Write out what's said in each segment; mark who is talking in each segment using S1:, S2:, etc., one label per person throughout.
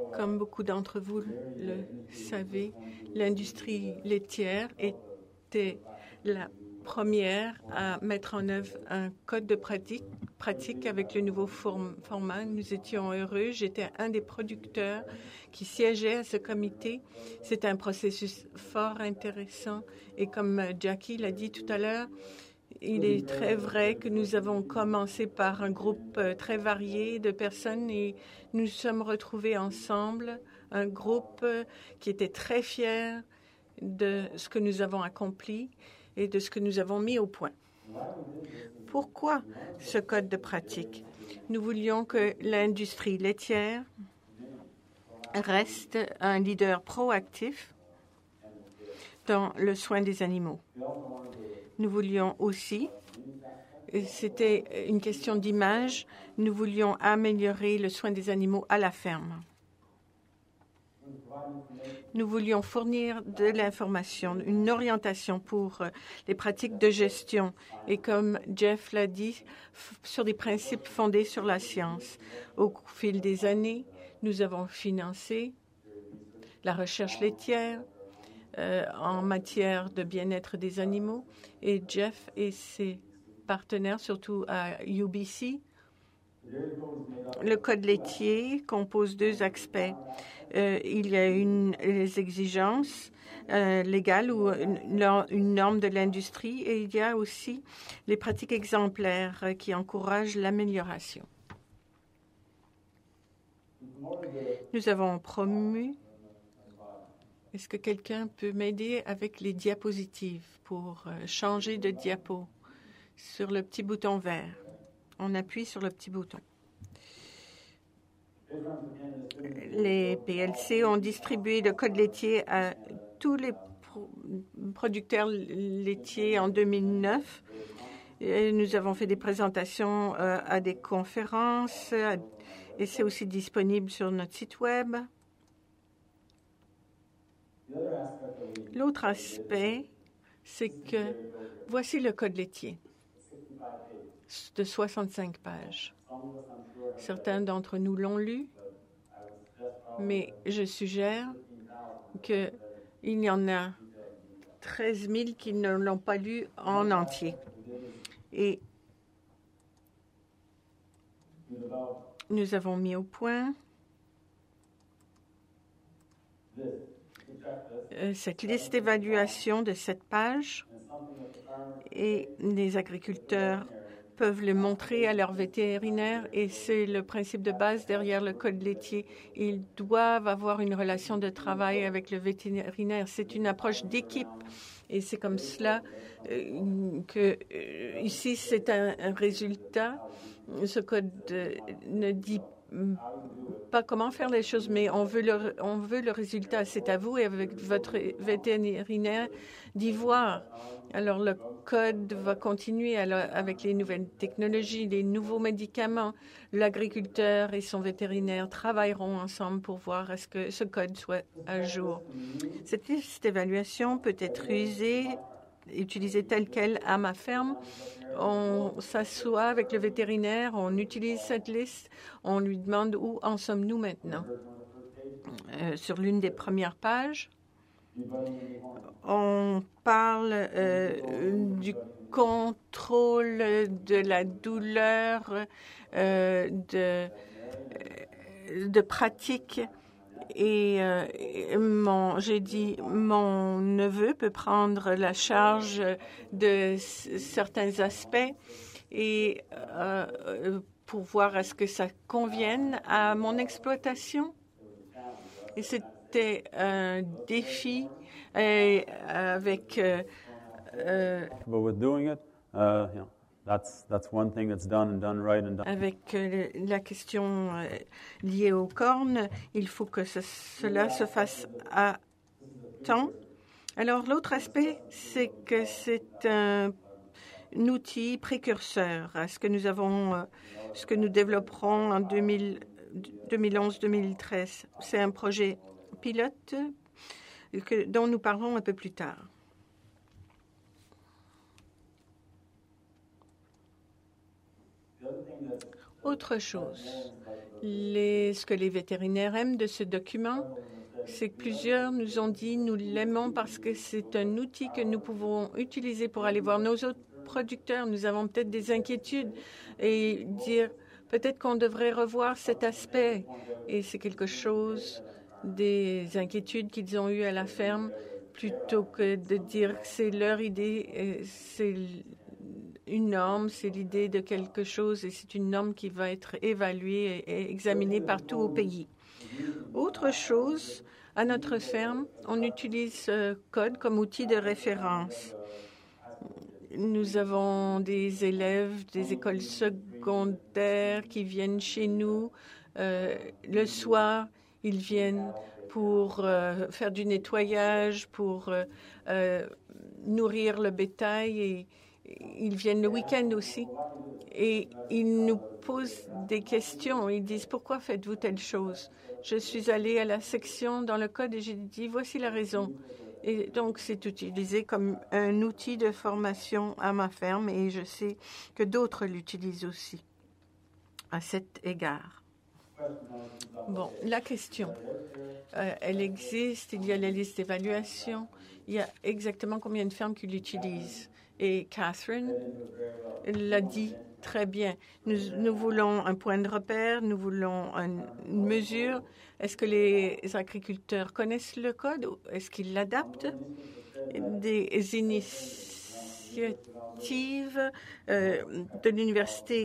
S1: Comme beaucoup d'entre vous le savez, l'industrie laitière était la première à mettre en œuvre un code de pratique avec le nouveau format. Nous étions heureux. J'étais un des producteurs qui siégeait à ce comité. C'est un processus fort intéressant. Et comme Jackie l'a dit tout à l'heure, il est très vrai que nous avons commencé par un groupe très varié de personnes et nous sommes retrouvés ensemble, un groupe qui était très fier de ce que nous avons accompli et de ce que nous avons mis au point. Pourquoi ce code de pratique? Nous voulions que l'industrie laitière reste un leader proactif dans le soin des animaux. Nous voulions aussi, c'était une question d'image, nous voulions améliorer le soin des animaux à la ferme. Nous voulions fournir de l'information, une orientation pour les pratiques de gestion et, comme Jeff l'a dit, sur des principes fondés sur la science. Au fil des années, nous avons financé la recherche laitière en matière de bien-être des animaux et Jeff et ses partenaires, surtout à UBC, le code laitier compose deux aspects. Il y a les exigences légales ou une norme de l'industrie et il y a aussi les pratiques exemplaires qui encouragent l'amélioration. Nous avons promu. Est-ce que quelqu'un peut m'aider avec les diapositives pour changer de diapo sur le petit bouton vert? On appuie sur le petit bouton. Les PLC ont distribué le code laitier à tous les producteurs laitiers en 2009. Et nous avons fait des présentations à des conférences et c'est aussi disponible sur notre site Web. L'autre aspect, c'est que voici le code laitier de 65 pages. Certains d'entre nous l'ont lu, mais je suggère qu'il y en a 13 000 qui ne l'ont pas lu en entier. Et nous avons mis au point cette liste d'évaluation de 7 pages et les agriculteurs peuvent le montrer à leur vétérinaire et c'est le principe de base derrière le code laitier. Ils doivent avoir une relation de travail avec le vétérinaire. C'est une approche d'équipe et c'est comme cela que ici c'est un résultat. Ce code ne dit pas comment faire les choses, mais on veut le résultat. C'est à vous et avec votre vétérinaire d'y voir. Alors, le code va continuer avec les nouvelles technologies, les nouveaux médicaments. L'agriculteur et son vétérinaire travailleront ensemble pour voir est-ce que ce code soit à jour. Cette liste d'évaluation peut être utilisée telle qu'elle à ma ferme. On s'assoit avec le vétérinaire, on utilise cette liste, on lui demande où en sommes-nous maintenant. Sur l'une des premières pages, on parle du contrôle de la douleur, de pratique. Et j'ai dit, mon neveu peut prendre la charge de certains aspects et pour voir est-ce que ça convienne à mon exploitation. Et c'était un défi avec avec la question liée aux cornes, il faut que cela se fasse à temps. Alors, l'autre aspect, c'est que c'est un outil précurseur à ce que nous avons, ce que nous développerons en 2011-2013. C'est un projet pilote dont nous parlerons un peu plus tard. Autre chose Ce que les vétérinaires aiment de ce document, c'est que plusieurs nous ont dit nous l'aimons parce que c'est un outil que nous pouvons utiliser pour aller voir nos autres producteurs. Nous avons peut-être des inquiétudes et dire peut-être qu'on devrait revoir cet aspect. Et c'est quelque chose des inquiétudes qu'ils ont eues à la ferme plutôt que de dire que c'est leur idée, c'est une norme, c'est l'idée de quelque chose et c'est une norme qui va être évaluée et examinée partout au pays. Autre chose, à notre ferme, on utilise Code comme outil de référence. Nous avons des élèves des écoles secondaires qui viennent chez nous. Le soir, ils viennent pour faire du nettoyage, pour nourrir le bétail et ils viennent le week-end aussi. Et ils nous posent des questions. Ils disent « Pourquoi faites-vous telle chose ?» Je suis allée à la section dans le code et j'ai dit « Voici la raison ». Et donc, c'est utilisé comme un outil de formation à ma ferme et je sais que d'autres l'utilisent aussi à cet égard. Bon, la question, elle existe, il y a la liste d'évaluation, il y a exactement combien de fermes qui l'utilisent. Et Catherine l'a dit très bien. Nous voulons un point de repère, nous voulons une mesure. Est-ce que les agriculteurs connaissent le code? Est-ce qu'ils l'adaptent? Des initiatives de l'Université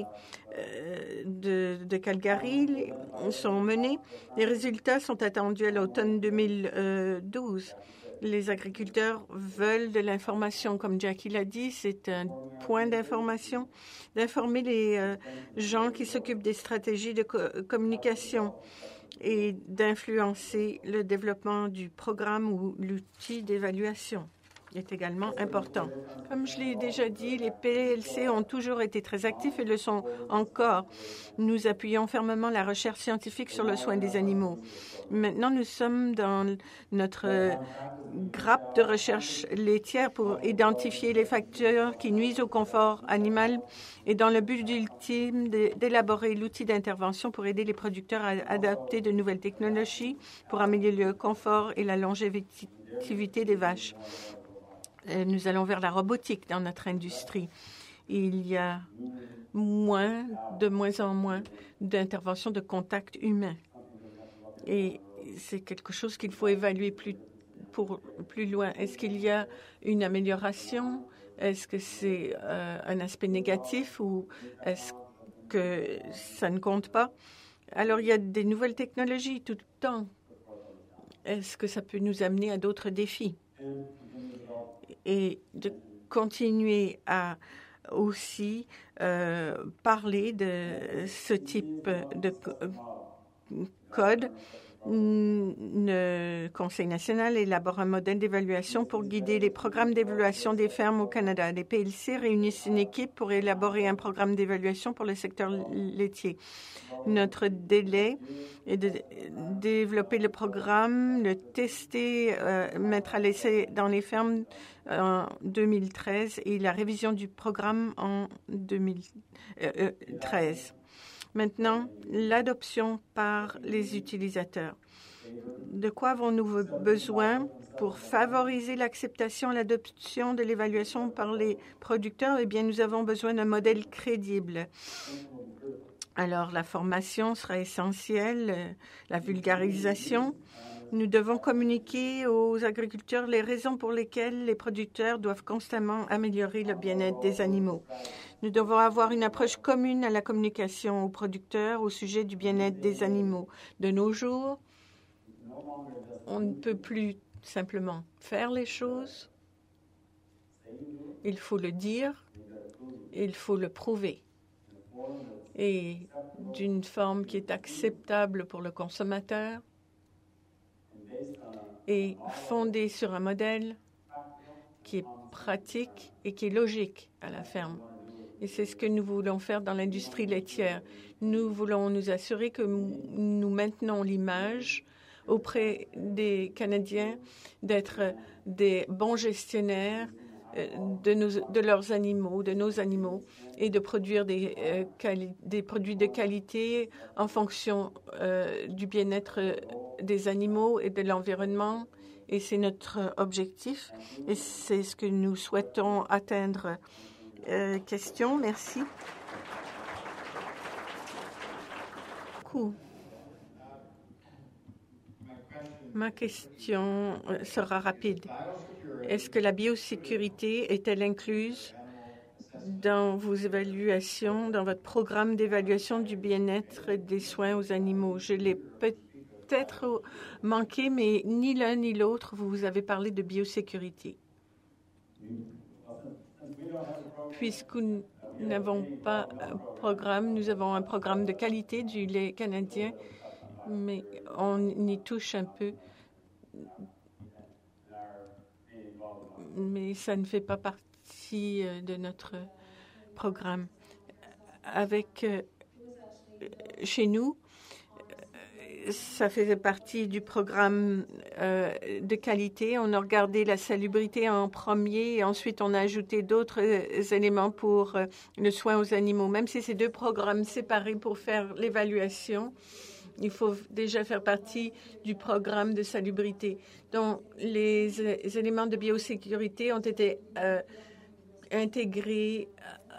S1: de Calgary sont menées. Les résultats sont attendus à l'automne 2012. Les agriculteurs veulent de l'information. Comme Jackie l'a dit, c'est un point d'information, d'informer les gens qui s'occupent des stratégies de communication et d'influencer le développement du programme ou l'outil d'évaluation est également important. Comme je l'ai déjà dit, les PLC ont toujours été très actifs et le sont encore. Nous appuyons fermement la recherche scientifique sur le soin des animaux. Maintenant, nous sommes dans notre grappe de recherche laitière pour identifier les facteurs qui nuisent au confort animal et dans le but ultime d'élaborer l'outil d'intervention pour aider les producteurs à adapter de nouvelles technologies pour améliorer le confort et la longévité des vaches. Nous allons vers la robotique dans notre industrie. Il y a de moins en moins d'interventions de contact humain. Et c'est quelque chose qu'il faut évaluer plus loin. Est-ce qu'il y a une amélioration? Est-ce que c'est un aspect négatif ou est-ce que ça ne compte pas? Alors, il y a des nouvelles technologies tout le temps. Est-ce que ça peut nous amener à d'autres défis? Et de continuer à aussi parler de ce type de code. Le Conseil national élabore un modèle d'évaluation pour guider les programmes d'évaluation des fermes au Canada. Les PLC réunissent une équipe pour élaborer un programme d'évaluation pour le secteur laitier. Notre délai est de développer le programme, le tester, mettre à l'essai dans les fermes en 2013 et la révision du programme en 2013. Maintenant, l'adoption par les utilisateurs. De quoi avons-nous besoin pour favoriser l'acceptation et l'adoption de l'évaluation par les producteurs? Eh bien, nous avons besoin d'un modèle crédible. Alors, la formation sera essentielle, la vulgarisation. Nous devons communiquer aux agriculteurs les raisons pour lesquelles les producteurs doivent constamment améliorer le bien-être des animaux. Nous devons avoir une approche commune à la communication aux producteurs au sujet du bien-être des animaux. De nos jours, on ne peut plus simplement faire les choses. Il faut le dire, il faut le prouver. Et d'une forme qui est acceptable pour le consommateur et fondée sur un modèle qui est pratique et qui est logique à la ferme. Et c'est ce que nous voulons faire dans l'industrie laitière. Nous voulons nous assurer que nous maintenons l'image auprès des Canadiens d'être des bons gestionnaires de leurs animaux, de nos animaux, et de produire des produits de qualité en fonction du bien-être des animaux et de l'environnement. Et c'est notre objectif et c'est ce que nous souhaitons atteindre. Question, merci. Ma question sera rapide. Est-ce que la biosécurité est-elle incluse dans vos évaluations, dans votre programme d'évaluation du bien-être des soins aux animaux? Je l'ai peut-être manqué, mais ni l'un ni l'autre, vous avez parlé de biosécurité. Puisque nous n'avons pas un programme, nous avons un programme de qualité du lait canadien, mais on y touche un peu. Mais ça ne fait pas partie de notre programme. Chez nous, ça faisait partie du programme de qualité. On a regardé la salubrité en premier et ensuite on a ajouté d'autres éléments pour le soin aux animaux. Même si c'est deux programmes séparés pour faire l'évaluation, il faut déjà faire partie du programme de salubrité. Donc, les éléments de biosécurité ont été intégrés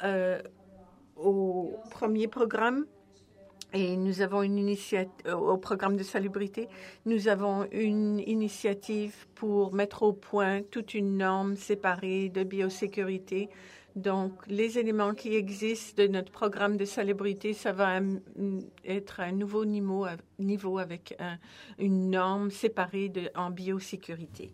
S1: au premier programme. Et nous avons une initiative au programme de salubrité. Nous avons une initiative pour mettre au point toute une norme séparée de biosécurité. Donc, les éléments qui existent de notre programme de salubrité, ça va être un nouveau niveau avec une norme séparée en biosécurité.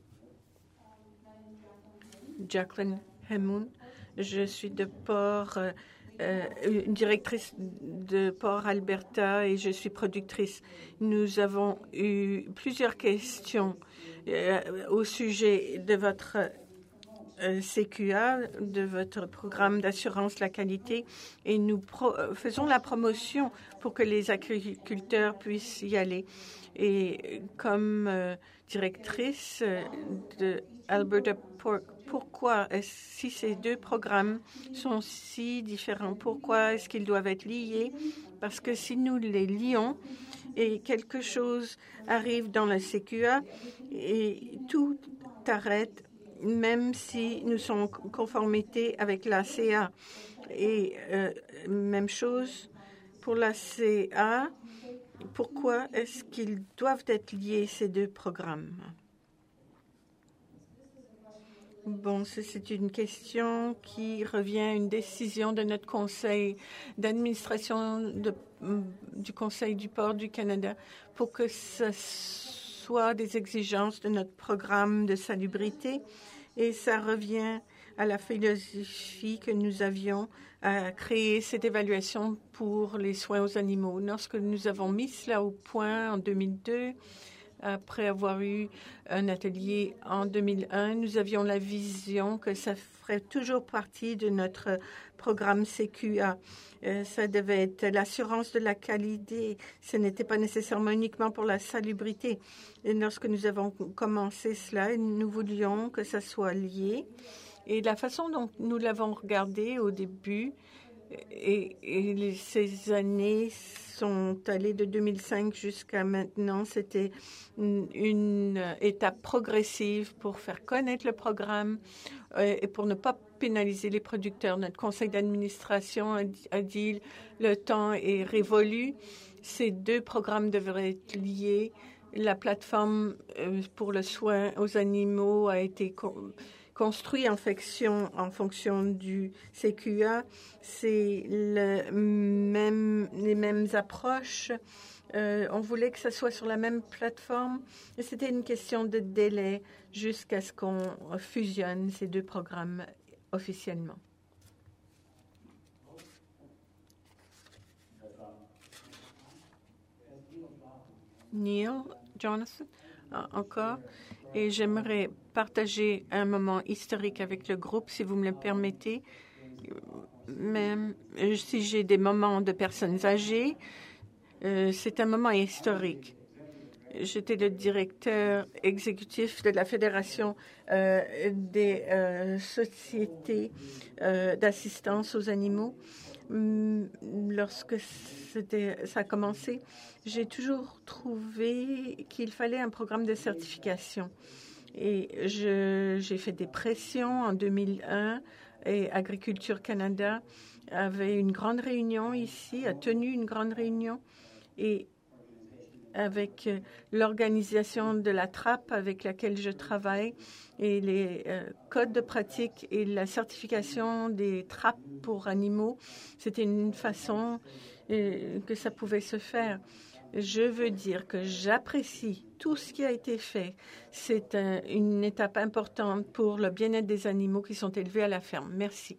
S1: Jacqueline Hamoun, je suis de Port... une directrice de Port Alberta et je suis productrice. Nous avons eu plusieurs questions au sujet de votre CQA, de votre programme d'assurance de la qualité et nous faisons la promotion pour que les agriculteurs puissent y aller. Et comme directrice de Alberta Pork, pourquoi, si ces deux programmes sont si différents, pourquoi est-ce qu'ils doivent être liés? Parce que si nous les lions et quelque chose arrive dans la CQA et tout arrête, même si nous sommes en conformité avec la CA. Et même chose pour la CA, pourquoi est-ce qu'ils doivent être liés, ces deux programmes? Bon, c'est une question qui revient à une décision de notre conseil d'administration du Conseil du port du Canada pour que ce soit des exigences de notre programme de salubrité. Et ça revient à la philosophie que nous avions à créer cette évaluation pour les soins aux animaux. Lorsque nous avons mis cela au point en 2002, après avoir eu un atelier en 2001, nous avions la vision que ça ferait toujours partie de notre programme CQA. Ça devait être l'assurance de la qualité. Ce n'était pas nécessairement uniquement pour la salubrité. Et lorsque nous avons commencé cela, nous voulions que ça soit lié. Et la façon dont nous l'avons regardé au début, et ces années sont allées de 2005 jusqu'à maintenant. C'était une étape progressive pour faire connaître le programme et pour ne pas pénaliser les producteurs. Notre conseil d'administration a dit le temps est révolu. Ces deux programmes devraient être liés. La plateforme pour le soin aux animaux a été construit en fonction du CQA. C'est les mêmes approches. On voulait que ça soit sur la même plateforme. Et c'était une question de délai jusqu'à ce qu'on fusionne ces deux programmes officiellement. Neil Jonathan, encore. Et j'aimerais partager un moment historique avec le groupe, si vous me le permettez. Même si j'ai des moments de personnes âgées, c'est un moment historique. J'étais le directeur exécutif de la Fédération des sociétés d'assistance aux animaux. Lorsque ça a commencé, j'ai toujours trouvé qu'il fallait un programme de certification. Et j'ai fait des pressions en 2001 et Agriculture Canada avait une grande réunion ici, a tenu une grande réunion et avec l'organisation de la trappe avec laquelle je travaille et les codes de pratique et la certification des trappes pour animaux, c'était une façon que ça pouvait se faire. Je veux dire que j'apprécie tout ce qui a été fait. C'est une étape importante pour le bien-être des animaux qui sont élevés à la ferme. Merci.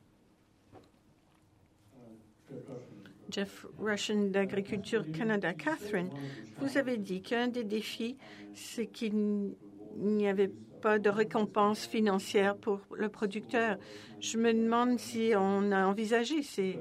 S1: Jeff Russian d'Agriculture Canada. Catherine, vous avez dit qu'un des défis, c'est qu'il n'y avait pas de récompense financière pour le producteur. Je me demande si on a envisagé ces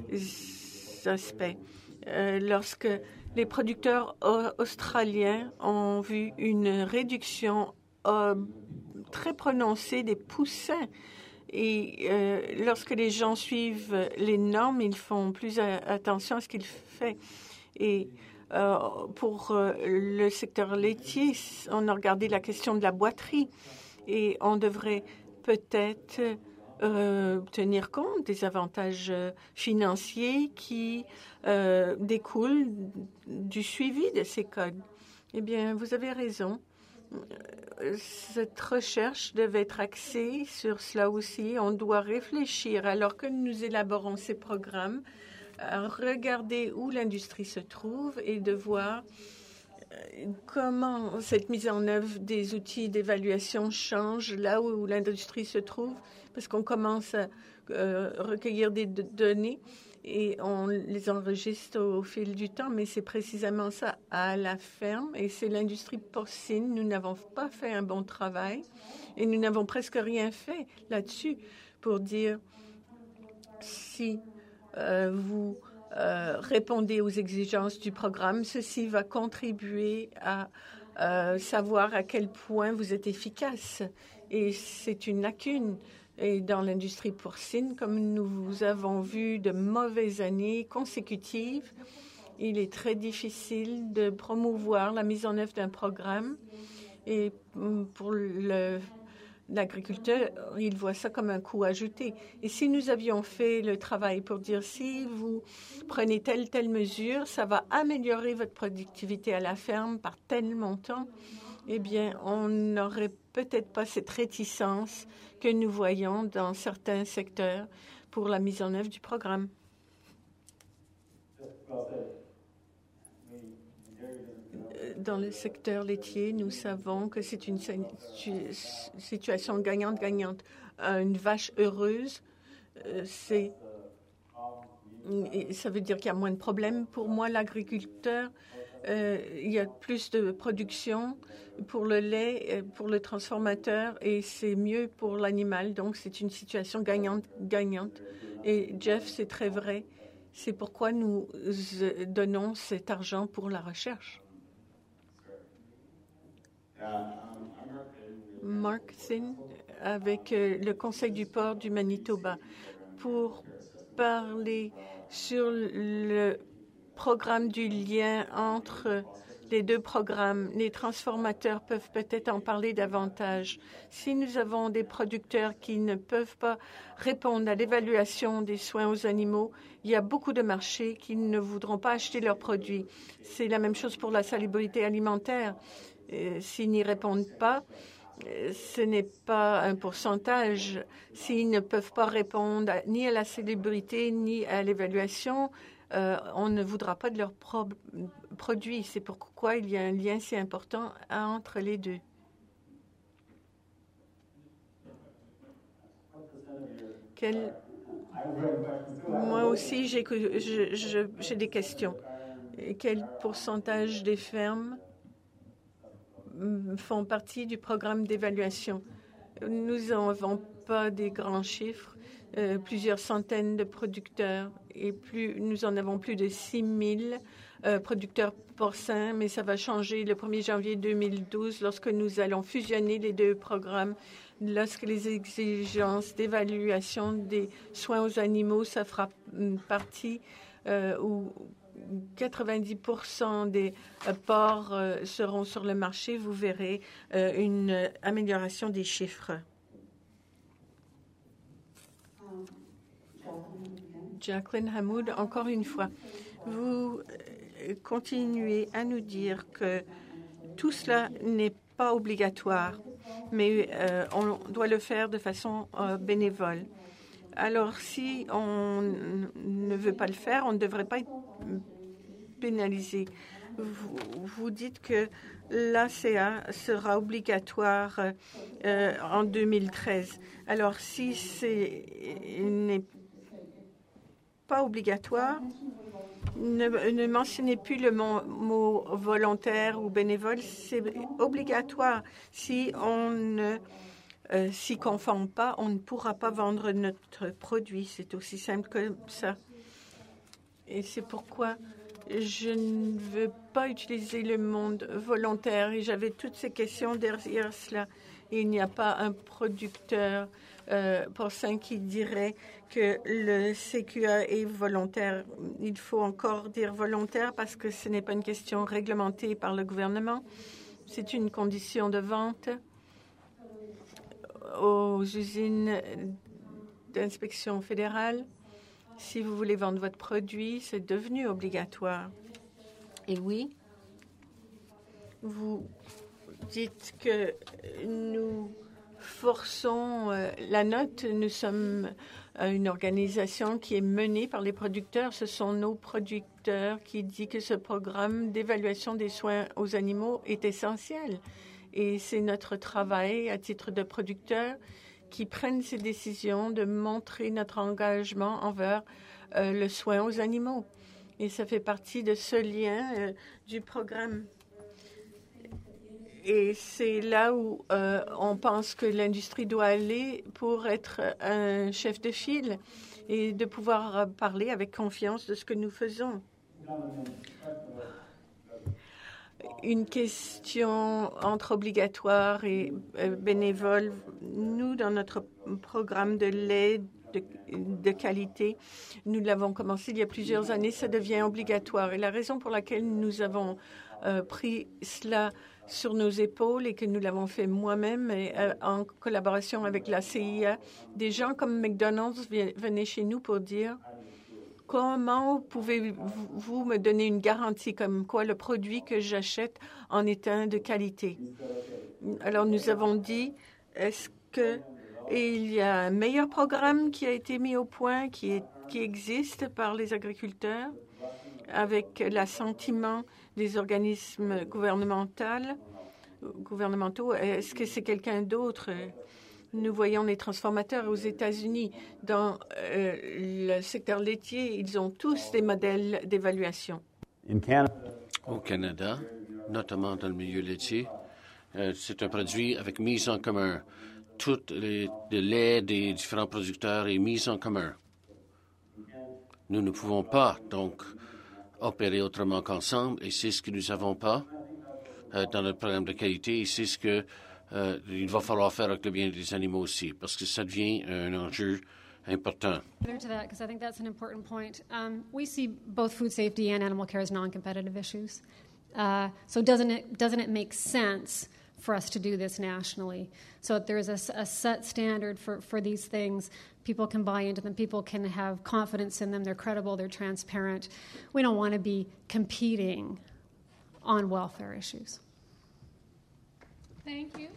S1: aspects. Lorsque les producteurs australiens ont vu une réduction très prononcée des poussins. Et lorsque les gens suivent les normes, ils font plus attention à ce qu'ils font. Et pour le secteur laitier, on a regardé la question de la boiterie et on devrait peut-être tenir compte des avantages financiers qui découlent du suivi de ces codes. Eh bien, vous avez raison. Cette recherche devait être axée sur cela aussi. On doit réfléchir, alors que nous élaborons ces programmes, à regarder où l'industrie se trouve et de voir comment cette mise en œuvre des outils d'évaluation change là où l'industrie se trouve, parce qu'on commence à recueillir des données et on les enregistre au fil du temps, mais c'est précisément ça à la ferme et c'est l'industrie porcine. Nous n'avons pas fait un bon travail et nous n'avons presque rien fait là-dessus pour dire si vous répondez aux exigences du programme, ceci va contribuer à savoir à quel point vous êtes efficace. Et c'est une lacune. Et dans l'industrie porcine, comme nous avons vu de mauvaises années consécutives, il est très difficile de promouvoir la mise en œuvre d'un programme. Et pour l'agriculteur, il voit ça comme un coût ajouté. Et si nous avions fait le travail pour dire si vous prenez telle mesure, ça va améliorer votre productivité à la ferme par tel montant, eh bien, on n'aurait peut-être pas cette réticence que nous voyons dans certains secteurs pour la mise en œuvre du programme. Dans le secteur laitier, nous savons que c'est une situation gagnante-gagnante. Une vache heureuse, ça veut dire qu'il y a moins de problèmes. Pour moi, l'agriculteur, il y a plus de production pour le lait, pour le transformateur, et c'est mieux pour l'animal. Donc, c'est une situation gagnante-gagnante. Et Jeff, c'est très vrai. C'est pourquoi nous donnons cet argent pour la recherche. Mark Thin, avec le Conseil du port du Manitoba, pour parler sur le programme du lien entre les deux programmes. Les transformateurs peuvent peut-être en parler davantage. Si nous avons des producteurs qui ne peuvent pas répondre à l'évaluation des soins aux animaux, il y a beaucoup de marchés qui ne voudront pas acheter leurs produits. C'est la même chose pour la salubrité alimentaire. S'ils n'y répondent pas, ce n'est pas un pourcentage. S'ils ne peuvent pas répondre ni à la salubrité ni à l'évaluation, on ne voudra pas de leurs produits. C'est pourquoi il y a un lien si important entre les deux. Moi aussi, j'ai des questions. Quel pourcentage des fermes font partie du programme d'évaluation? Nous n'avons pas des grands chiffres, plusieurs centaines de producteurs et nous en avons plus de 6 000 producteurs porcins, mais ça va changer le 1er janvier 2012 lorsque nous allons fusionner les deux programmes. Lorsque les exigences d'évaluation des soins aux animaux, ça fera partie où 90% des porcs seront sur le marché, vous verrez une amélioration des chiffres. Jacqueline Hamoud, encore une fois, vous continuez à nous dire que tout cela n'est pas obligatoire, mais on doit le faire de façon bénévole. Alors, si on ne veut pas le faire, on ne devrait pas être pénalisé. Vous dites que l'ACA sera obligatoire en 2013. Alors, si ce n'est pas obligatoire, ne mentionnez plus le mot volontaire ou bénévole. C'est obligatoire. Si on ne s'y conforme pas, on ne pourra pas vendre notre produit. C'est aussi simple que ça. Et c'est pourquoi je ne veux pas utiliser le mot volontaire. Et j'avais toutes ces questions derrière cela. Et il n'y a pas un producteur porcin qui dirait que le CQA est volontaire. Il faut encore dire volontaire parce que ce n'est pas une question réglementée par le gouvernement. C'est une condition de vente aux usines d'inspection fédérale. Si vous voulez vendre votre produit, c'est devenu obligatoire. Et oui, vous dites que nous forçons la note. Nous sommes une organisation qui est menée par les producteurs. Ce sont nos producteurs qui disent que ce programme d'évaluation des soins aux animaux est essentiel. Et c'est notre travail à titre de producteur qui prennent ces décisions de montrer notre engagement envers le soin aux animaux. Et ça fait partie de ce lien du programme. Et c'est là où on pense que l'industrie doit aller pour être un chef de file et de pouvoir parler avec confiance de ce que nous faisons. Une question entre obligatoire et bénévole. Nous, dans notre programme de lait de qualité, nous l'avons commencé il y a plusieurs années, ça devient obligatoire. Et la raison pour laquelle nous avons pris cela sur nos épaules et que nous l'avons fait moi-même en collaboration avec la CIA, des gens comme McDonald's venaient chez nous pour dire: comment pouvez-vous me donner une garantie comme quoi le produit que j'achète en est un de qualité? Alors, nous avons dit, est-ce qu'il y a un meilleur programme qui a été mis au point, qui existe par les agriculteurs, avec l'assentiment des organismes gouvernementaux? Est-ce que c'est quelqu'un d'autre? Nous voyons les transformateurs aux États-Unis. Dans le secteur laitier, ils ont tous des modèles d'évaluation.
S2: Au Canada, notamment dans le milieu laitier, c'est un produit avec mise en commun. Tout le lait des différents producteurs est mis en commun. Nous ne pouvons pas, donc, opérer autrement qu'ensemble, et c'est ce que nous n'avons pas dans notre programme de qualité, et c'est ce que il va falloir faire avec le bien des animaux aussi, parce que ça devient un enjeu important.
S3: To that, because I think that's an important point. We see both food safety and animal care as non-competitive issues. So doesn't it make sense for us to do this nationally? So if there's a set standard for these things, people can buy into them, people can have confidence in them, they're credible, they're transparent. We don't want to be competing on welfare issues. Thank you.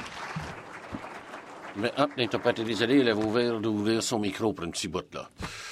S2: Mais n'était pas désolé, il avait ouvert son micro pour un petit bout, là.